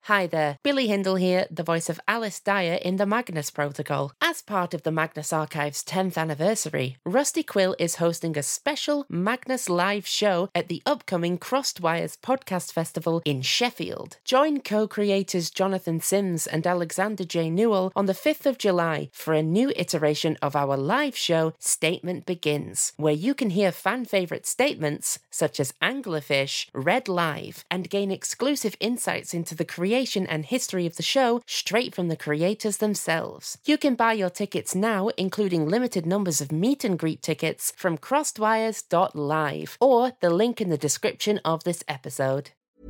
Hi there, Billy Hindle here, the voice of Alice Dyer in the Magnus Protocol. As part of the Magnus Archive's 10th anniversary, Rusty Quill is hosting a special Magnus live show at the upcoming Crossed Wires Podcast Festival in Sheffield. Join co-creators Jonathan Sims and Alexander J. Newell on the 5th of July for a new iteration of our live show, Statement Begins, where you can hear fan-favourite statements such as Anglerfish read live and gain exclusive insights into the creation and history of the show straight from the creators themselves. You can buy your tickets now, including limited numbers of meet and greet tickets from crossedwires.live or the link in the description of this episode.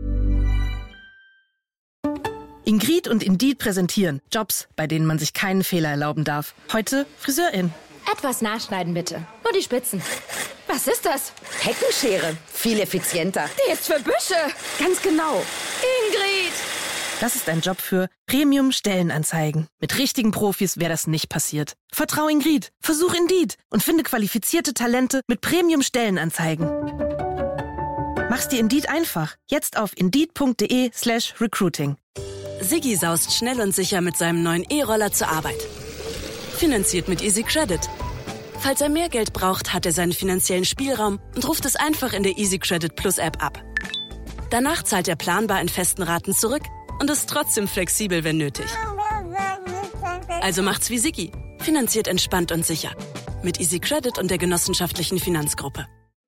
Ingrid und Indeed präsentieren Jobs, bei denen man sich keinen Fehler erlauben darf. Heute Friseurin. Etwas nachschneiden bitte. Nur die Spitzen. Was ist das? Heckenschere. Viel effizienter. Die ist für Büsche. Ganz genau. Ingrid! Das ist ein Job für Premium-Stellenanzeigen. Mit richtigen Profis wäre das nicht passiert. Vertrau Ingrid, versuch Indeed und finde qualifizierte Talente mit Premium-Stellenanzeigen. Mach's dir Indeed einfach. Jetzt auf indeed.de/recruiting. Siggi saust schnell und sicher mit seinem neuen E-Roller zur Arbeit. Finanziert mit Easy Credit. Falls er mehr Geld braucht, hat er seinen finanziellen Spielraum und ruft es einfach in der Easy Credit Plus App ab. Danach zahlt er planbar in festen Raten zurück und ist trotzdem flexibel, wenn nötig. Also macht's wie Siggi. Finanziert entspannt und sicher. Mit Easy Credit und der genossenschaftlichen Finanzgruppe.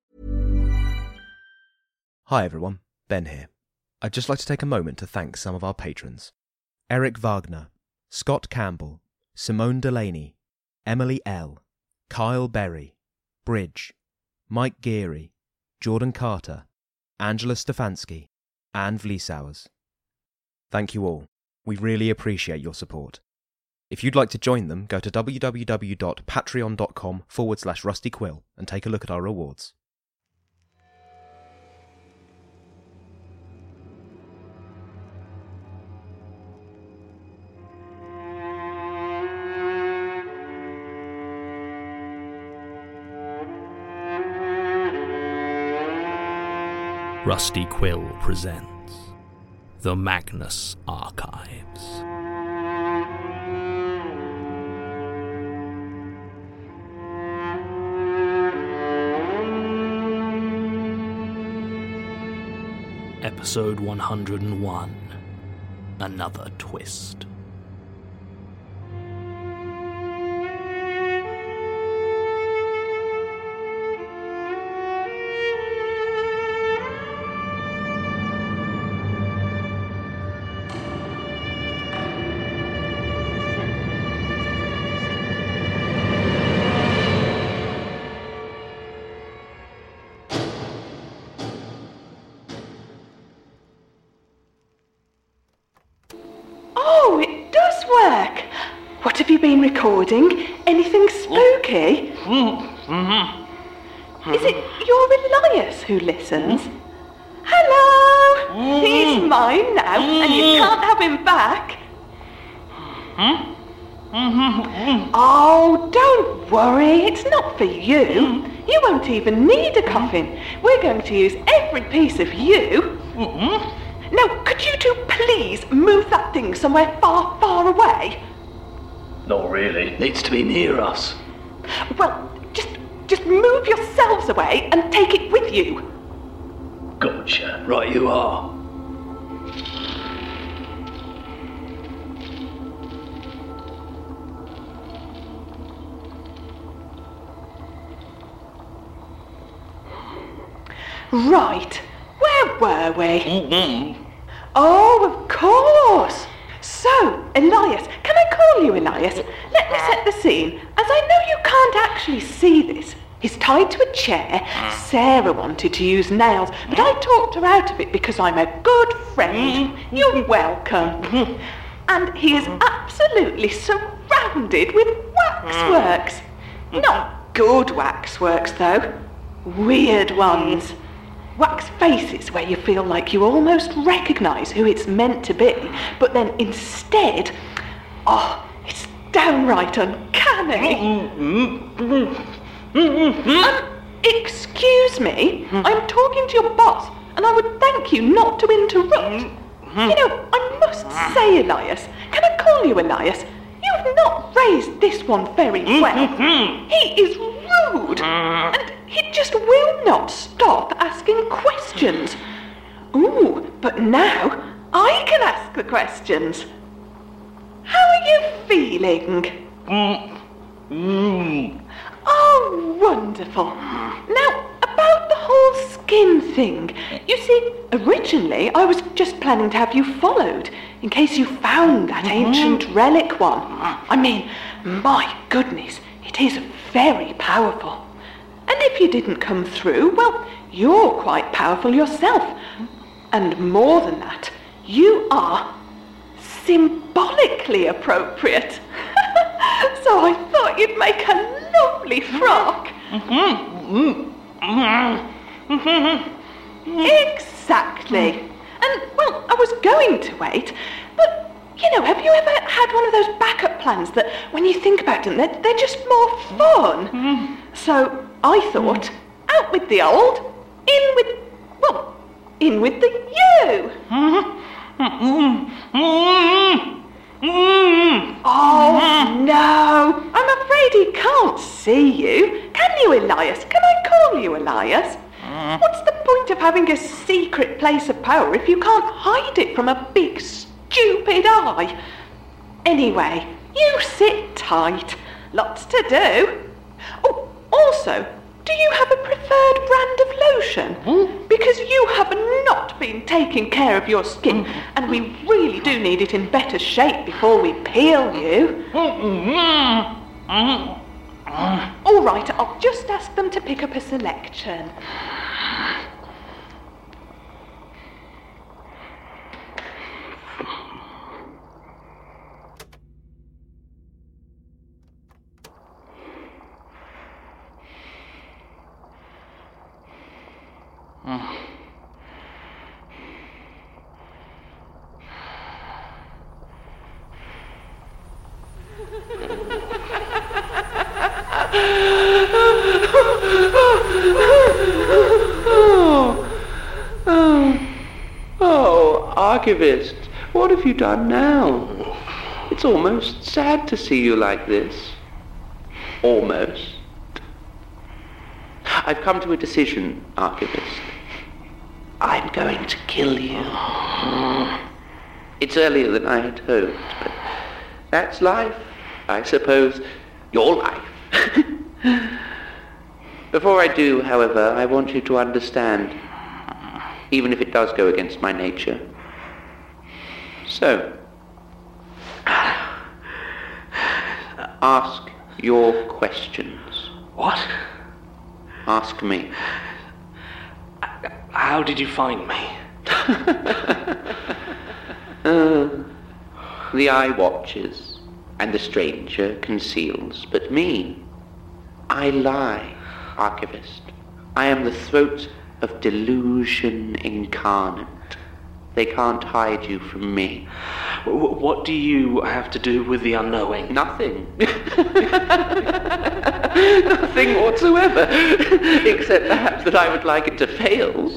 Hi everyone, Ben here. I'd just like to take a moment to thank some of our patrons. Eric Wagner, Scott Campbell, Simone Delaney, Emily L., Kyle Berry, Bridge, Mike Geary, Jordan Carter, Angela Stefanski, and Vliesauers. Thank you all. We really appreciate your support. If you'd like to join them, go to www.patreon.com/rustyquill and take a look at our rewards. Rusty Quill presents The Magnus Archives. Episode 101, Another Twist. What have you been recording? Anything spooky? Is it your Elias who listens? Hello! He's mine now, and you can't have him back. Oh, don't worry, it's not for you. You won't even need a coffin. We're going to use every piece of you. Now, could you two please move that thing somewhere far, far away? Not really. Needs to be near us. Well, just move yourselves away and take it with you. Gotcha. Right you are. Right. Where were we? Oh, of course. So, Elias, can I call you Elias? Let me set the scene, as I know you can't actually see this. He's tied to a chair. Sarah wanted to use nails, but I talked her out of it because I'm a good friend. You're welcome. And he is absolutely surrounded with waxworks. Not good waxworks, though. Weird ones. Wax faces where you feel like you almost recognise who it's meant to be, but then instead, it's downright uncanny. Excuse me, I'm talking to your boss, and I would thank you not to interrupt. You know, I must say, Elias, can I call you Elias? You've not raised this one very well. He is rude, and he just will not stop asking questions. Ooh, but now I can ask the questions. How are you feeling? Oh, wonderful. Now, about the whole skin thing. You see, originally I was just planning to have you followed, in case you found that ancient relic one. I mean, my goodness, it is very powerful. And if you didn't come through, well, you're quite powerful yourself. And more than that, you are symbolically appropriate. So I thought you'd make a lovely frock. Exactly. And, well, I was going to wait, but, you know, have you ever had one of those backup plans that, when you think about them, they're just more fun? So I thought, out with the old, in with the you. Oh, no. I'm afraid he can't see you. Can you, Elias? Can I call you Elias? What's the point of having a secret place of power if you can't hide it from a big, stupid eye? Anyway, you sit tight. Lots to do. Oh, also, do you have a preferred brand of lotion? Because you have not been taking care of your skin, and we really do need it in better shape before we peel you. All right, I'll just ask them to pick up a selection. Oh, Archivist, what have you done now? It's almost sad to see you like this. Almost. I've come to a decision, Archivist. I'm going to kill you. It's earlier than I had hoped, but that's life, I suppose. Your life. Before I do, however, I want you to understand, even if it does go against my nature. So, ask your questions. What? Ask me. How did you find me? The eye watches, and the stranger conceals, but me, I lie, Archivist. I am the throat of delusion incarnate. They can't hide you from me. What do you have to do with the unknowing? Nothing. Nothing whatsoever. Except perhaps that I would like it to fail.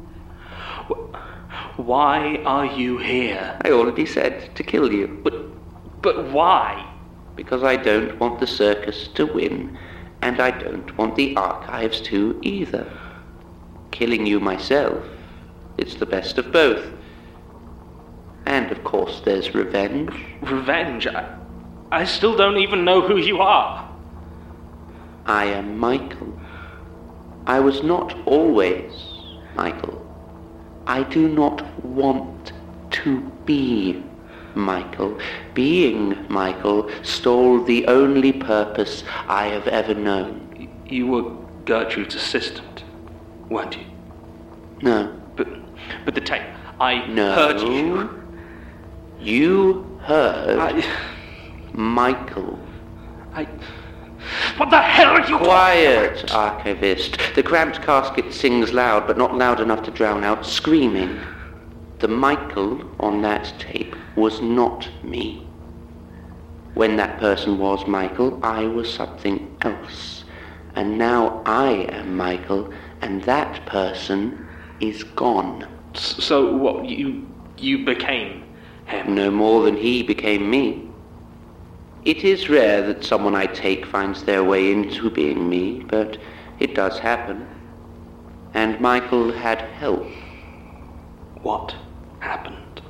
Why are you here? I already said to kill you. But why? Because I don't want the circus to win, and I don't want the archives to either. Killing you myself, it's the best of both. And of course there's revenge. Revenge? I still don't even know who you are. I am Michael. I was not always Michael. I do not want to be Michael. Being Michael stole the only purpose I have ever known. You were Gertrude's assistant, weren't you? No. But the tape, I heard you. You heard Michael. What the hell are you Quiet, talking about? Archivist. The cramped casket sings loud, but not loud enough to drown out screaming. The Michael on that tape was not me. When that person was Michael, I was something else. And now I am Michael, and that person is gone. So what, you became him. No more than he became me. It is rare that someone I take finds their way into being me, but it does happen. And Michael had help. What happened?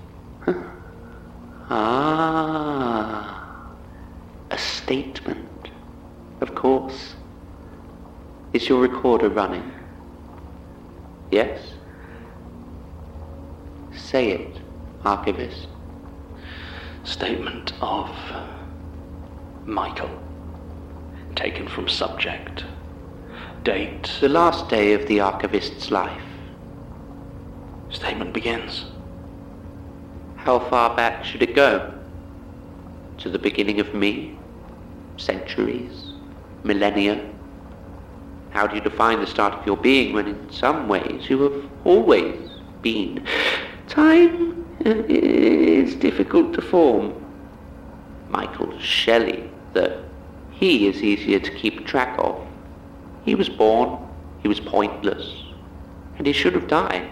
A statement. Of course. Is your recorder running? Yes? Say it, Archivist. Statement of Michael. Taken from subject. Date. The last day of the Archivist's life. Statement begins. How far back should it go? To the beginning of me? Centuries? Millennia? How do you define the start of your being when in some ways you have always been? Time is difficult to form. Michael Shelley, though, he is easier to keep track of. He was born, he was pointless, and he should have died.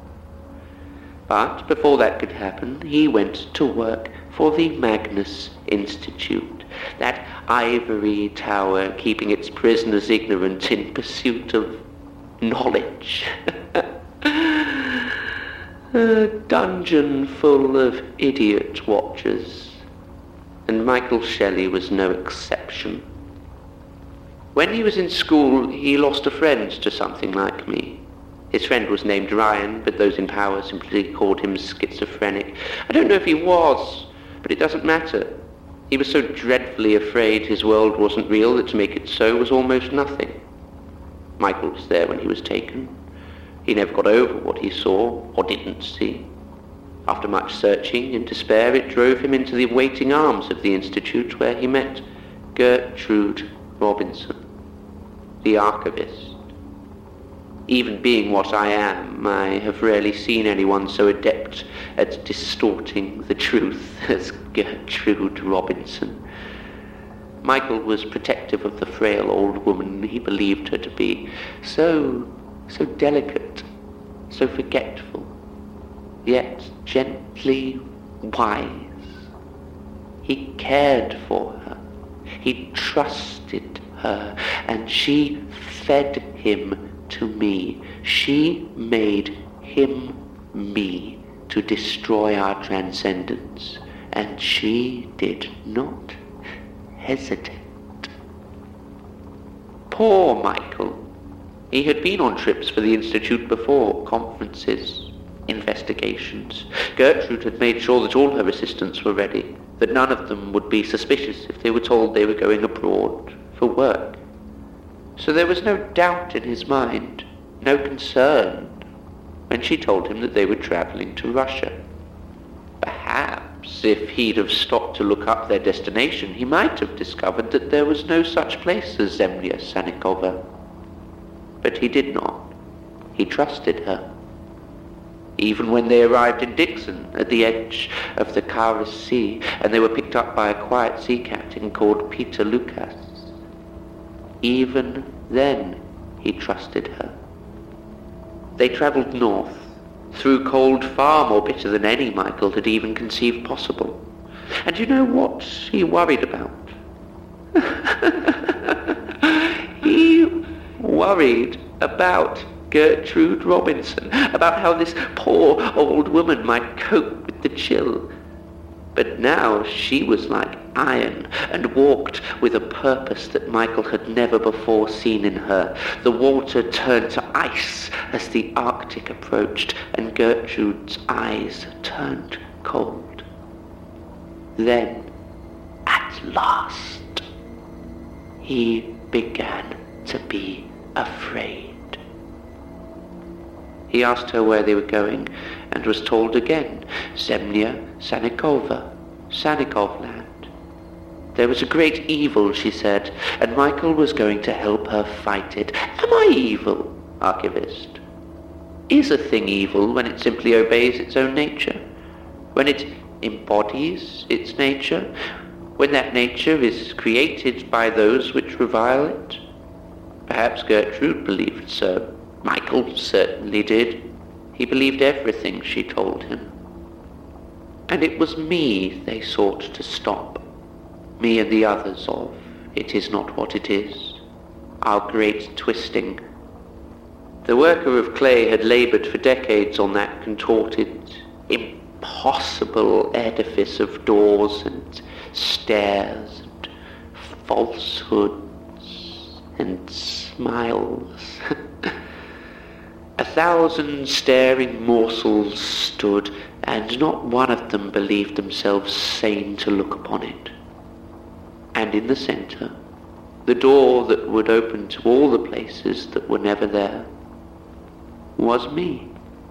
But before that could happen, he went to work for the Magnus Institute, that ivory tower keeping its prisoners ignorant in pursuit of knowledge. A dungeon full of idiot watchers, and Michael Shelley was no exception. When he was in school, he lost a friend to something like me. His friend was named Ryan, but those in power simply called him schizophrenic. I don't know if he was, but it doesn't matter. He was so dreadfully afraid his world wasn't real that to make it so was almost nothing. Michael was there when he was taken. He never got over what he saw or didn't see. After much searching and despair, it drove him into the waiting arms of the Institute, where he met Gertrude Robinson, the archivist. Even being what I am, I have rarely seen anyone so adept at distorting the truth as Gertrude Robinson. Michael was protective of the frail old woman he believed her to be, so delicate, so forgetful, yet gently wise. He cared for her, he trusted her, and she fed him to me. She made him me to destroy our transcendence, and she did not hesitate. Poor Michael. He had been on trips for the Institute before, conferences, investigations. Gertrude had made sure that all her assistants were ready, that none of them would be suspicious if they were told they were going abroad for work. So there was no doubt in his mind, no concern, when she told him that they were travelling to Russia. Perhaps if he'd have stopped to look up their destination, he might have discovered that there was no such place as Zemlya Sanikova. But he did not. He trusted her. Even when they arrived in Dixon, at the edge of the Kara Sea, and they were picked up by a quiet sea captain called Peter Lucas, even then he trusted her. They travelled north, through cold far more bitter than any Michael had even conceived possible. And you know what he worried about? He worried about Gertrude Robinson, about how this poor old woman might cope with the chill. But now she was like iron and walked with a purpose that Michael had never before seen in her. The water turned to ice as the Arctic approached, and Gertrude's eyes turned cold. Then, at last, he began to be afraid. He asked her where they were going, and was told again, Zemlya Sanikova, Sanikov land. There was a great evil, she said, and Michael was going to help her fight it. Am I evil, Archivist? Is a thing evil when it simply obeys its own nature? When it embodies its nature? When that nature is created by those which revile it? Perhaps Gertrude believed so. Michael certainly did. He believed everything she told him. And it was me they sought to stop, me and the others of It Is Not What It Is, our great twisting. The worker of clay had laboured for decades on that contorted, impossible edifice of doors and stairs and falsehoods and smiles. 1,000 staring morsels stood, and not one of them believed themselves sane to look upon it. And in the centre, the door that would open to all the places that were never there, was me.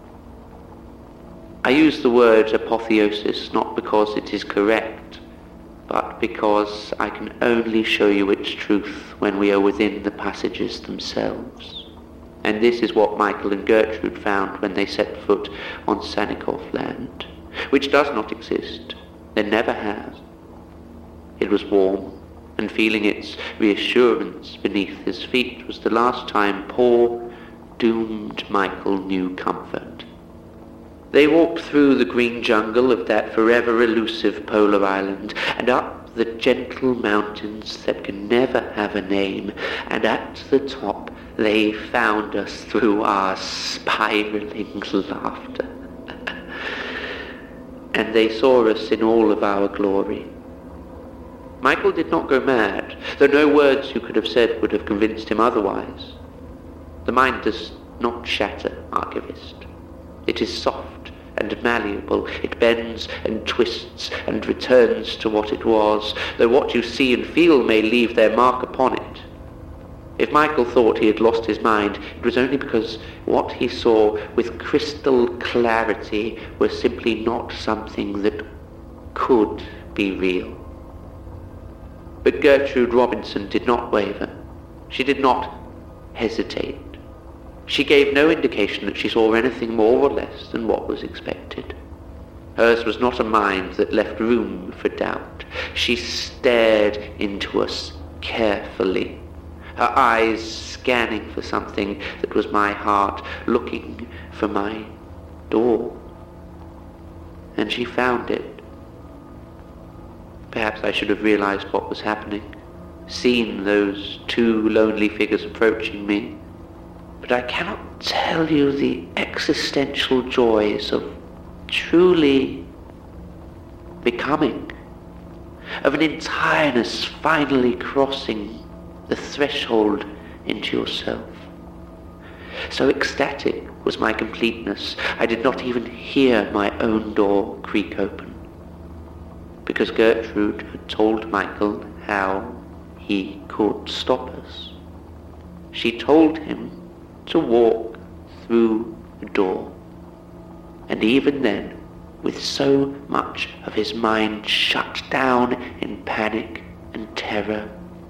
I use the word apotheosis not because it is correct, but because I can only show you its truth when we are within the passages themselves. And this is what Michael and Gertrude found when they set foot on Sanikoff land, which does not exist, and never has. It was warm, and feeling its reassurance beneath his feet was the last time poor, doomed Michael knew comfort. They walked through the green jungle of that forever elusive polar island, and up the gentle mountains that can never have a name, and at the top they found us through our spiraling laughter. And they saw us in all of our glory. Michael did not go mad, though no words you could have said would have convinced him otherwise. The mind does not shatter, archivist. It is soft and malleable. It bends and twists and returns to what it was, though what you see and feel may leave their mark upon it. If Michael thought he had lost his mind, it was only because what he saw with crystal clarity was simply not something that could be real. But Gertrude Robinson did not waver. She did not hesitate. She gave no indication that she saw anything more or less than what was expected. Hers was not a mind that left room for doubt. She stared into us carefully, her eyes scanning for something that was my heart, looking for my door. And she found it. Perhaps I should have realized what was happening, seen those two lonely figures approaching me. But I cannot tell you the existential joys of truly becoming, of an entireness finally crossing the threshold into yourself. So ecstatic was my completeness, I did not even hear my own door creak open, because Gertrude had told Michael how he could stop us. She told him to walk through the door, and even then, with so much of his mind shut down in panic and terror,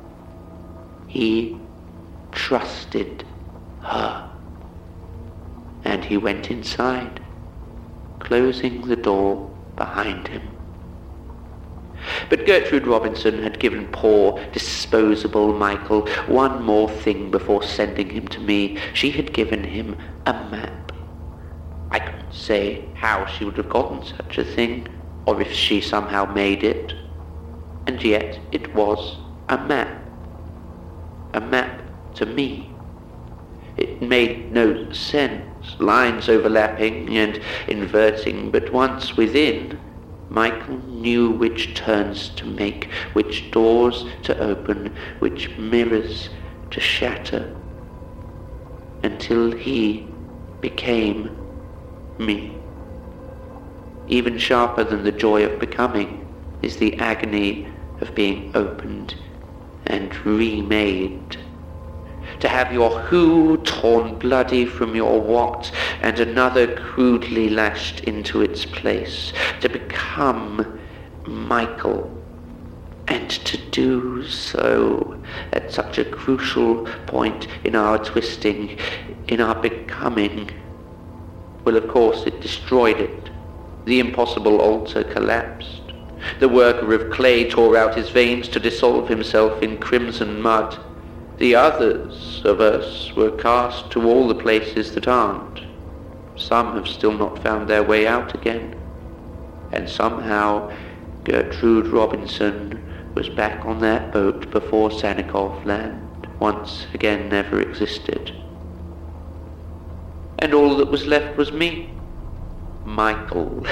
he trusted her, and he went inside, closing the door behind him. But Gertrude Robinson had given poor, disposable Michael one more thing before sending him to me. She had given him a map. I couldn't say how she would have gotten such a thing, or if she somehow made it. And yet it was a map. A map to me. It made no sense, lines overlapping and inverting, but once within, Michael knew which turns to make, which doors to open, which mirrors to shatter, until he became me. Even sharper than the joy of becoming is the agony of being opened and remade. To have your who torn bloody from your what and another crudely lashed into its place. To become Michael, and to do so at such a crucial point in our twisting, in our becoming. Well, of course, it destroyed it. The impossible altar collapsed. The worker of clay tore out his veins to dissolve himself in crimson mud. The others of us were cast to all the places that aren't. Some have still not found their way out again. and somehow Gertrude Robinson was back on that boat before Sannikov Land once again never existed. And all that was left was me, Michael.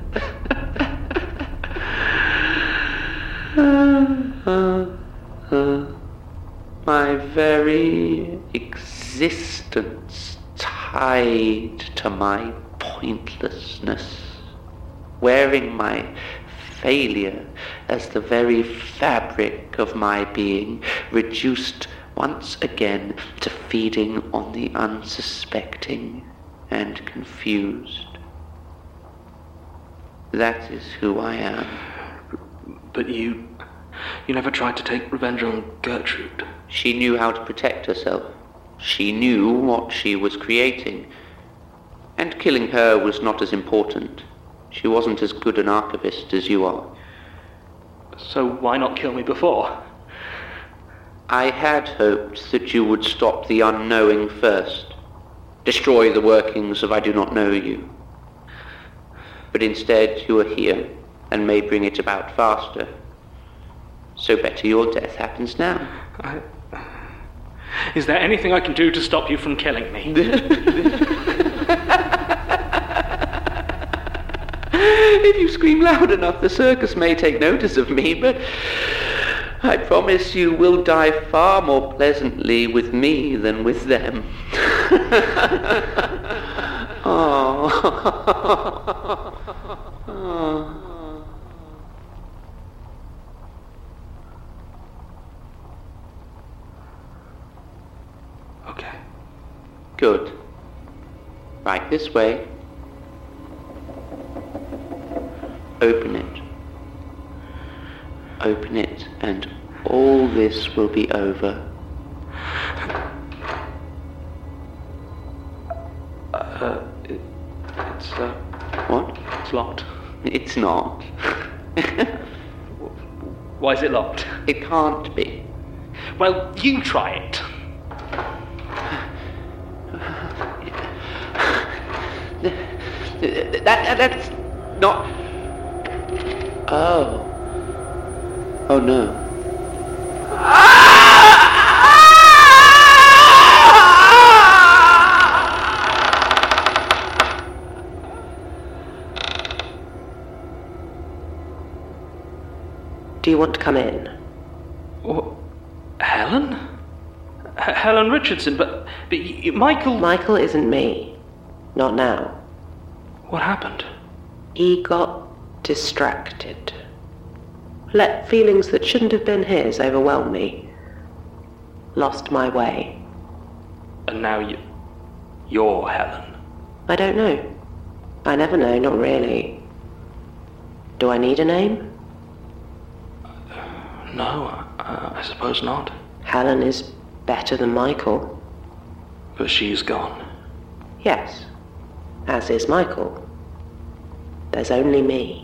My very existence tied to my pointlessness, wearing my failure as the very fabric of my being, reduced once again to feeding on the unsuspecting and confused. That is who I am. But you never tried to take revenge on Gertrude. She knew how to protect herself. She knew what she was creating. And killing her was not as important. She wasn't as good an archivist as you are. So why not kill me before? I had hoped that you would stop the unknowing first. Destroy the workings of I do not know you. But instead you are here, and may bring it about faster. So better your death happens now. Is there anything I can do to stop you from killing me? If you scream loud enough, the circus may take notice of me, but I promise you will die far more pleasantly with me than with them. Okay. Good. Right this way. Open it. Open it, and all this will be over. It's What? It's locked. It's not. Why is it locked? It can't be. Well, you try it. That's not... Oh. Oh no. Do you want to come in? What? Helen? Helen Richardson, but Michael... Michael isn't me. Not now. What happened? He got distracted. Let feelings that shouldn't have been his overwhelm me. Lost my way. And now you're Helen. I don't know. I never know, not really. Do I need a name? No, I suppose not. Helen is better than Michael. But she's gone. Yes, as is Michael. There's only me.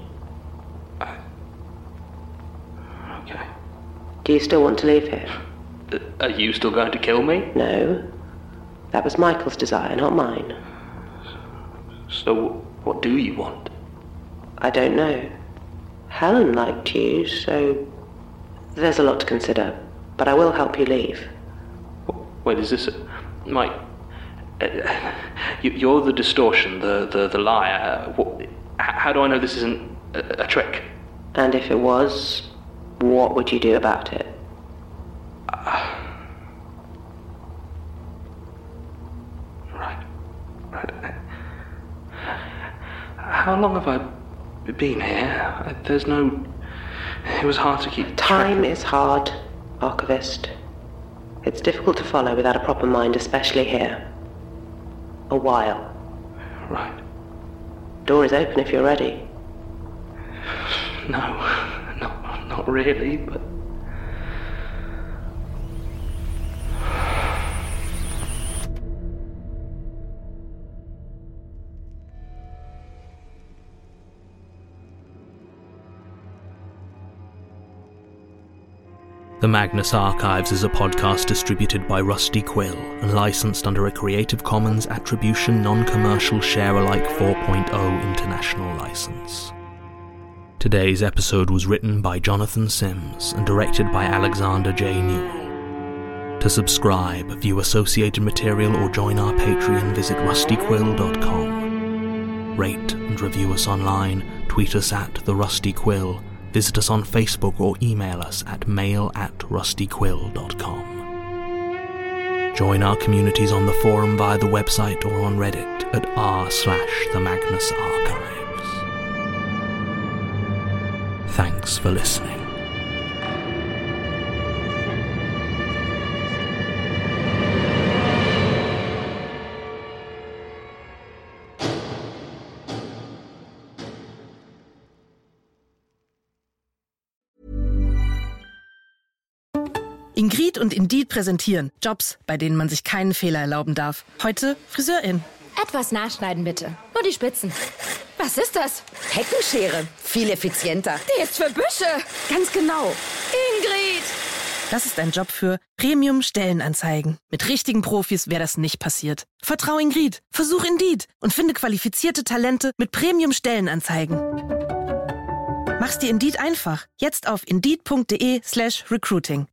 Okay. Do you still want to leave here? Are you still going to kill me? No. That was Michael's desire, not mine. So what do you want? I don't know. Helen liked you, so there's a lot to consider. But I will help you leave. Wait, is this... Mike... you're the distortion, the liar. How do I know this isn't a trick? And if it was, what would you do about it? Right. How long have I been here? There's no... It was hard to keep... Time is hard, Archivist. It's difficult to follow without a proper mind, especially here. A while. Right. Door is open if you're ready. No, not really, but... The Magnus Archives is a podcast distributed by Rusty Quill and licensed under a Creative Commons Attribution Non-Commercial Share-alike 4.0 international license. Today's episode was written by Jonathan Sims and directed by Alexander J. Newell. To subscribe, view associated material, or join our Patreon, visit rustyquill.com. Rate and review us online, tweet us at The Rusty Quill, visit us on Facebook, or email us at mail@rustyquill.com. Join our communities on the forum via the website or on Reddit at r/the Magnus Archives. Thanks for listening. Ingrid und Indeed präsentieren Jobs, bei denen man sich keinen Fehler erlauben darf. Heute Friseurin. Etwas nachschneiden bitte. Nur die Spitzen. Was ist das? Heckenschere. Viel effizienter. Die ist für Büsche. Ganz genau. Ingrid! Das ist ein Job für Premium-Stellenanzeigen. Mit richtigen Profis wäre das nicht passiert. Vertrau Ingrid. Versuch Indeed und finde qualifizierte Talente mit Premium-Stellenanzeigen. Mach's dir Indeed einfach. Jetzt auf indeed.de/recruiting.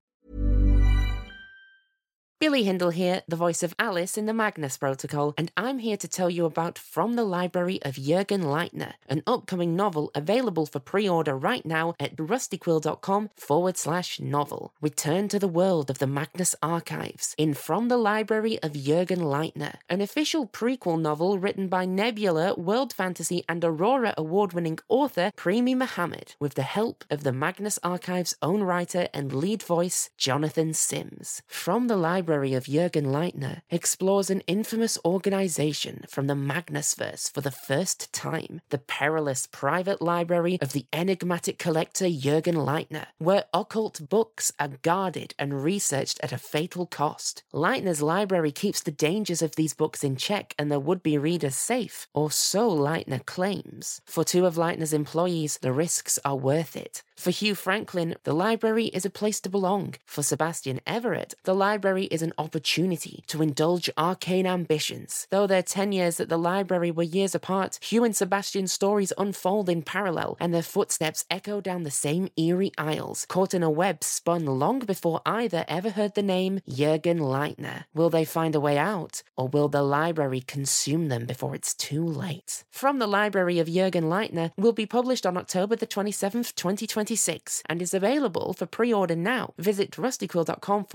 Billy Hindle here, the voice of Alice in the Magnus Protocol, and I'm here to tell you about From the Library of Jürgen Leitner, an upcoming novel available for pre-order right now at rustyquill.com/novel. Return to the world of the Magnus Archives in From the Library of Jürgen Leitner, an official prequel novel written by Nebula, World Fantasy and Aurora award-winning author Premi Mohammed, with the help of the Magnus Archives' own writer and lead voice, Jonathan Sims. From the Library of Jürgen Leitner explores an infamous organization from the Magnusverse for the first time, the perilous private library of the enigmatic collector Jürgen Leitner, where occult books are guarded and researched at a fatal cost. Leitner's library keeps the dangers of these books in check and their would-be readers safe, or so Leitner claims. For two of Leitner's employees, the risks are worth it. For Hugh Franklin, the library is a place to belong. For Sebastian Everett, the library is an opportunity to indulge arcane ambitions. Though their tenures at the library were years apart, Hugh and Sebastian's stories unfold in parallel, and their footsteps echo down the same eerie aisles, caught in a web spun long before either ever heard the name Jürgen Leitner. Will they find a way out, or will the library consume them before it's too late? From the Library of Jürgen Leitner will be published on October the 27th, 2026, and is available for pre-order now. Visit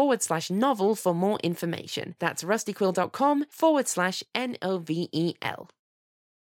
rustyquill.com/novel for more information. That's rustyquill.com/NOVEL.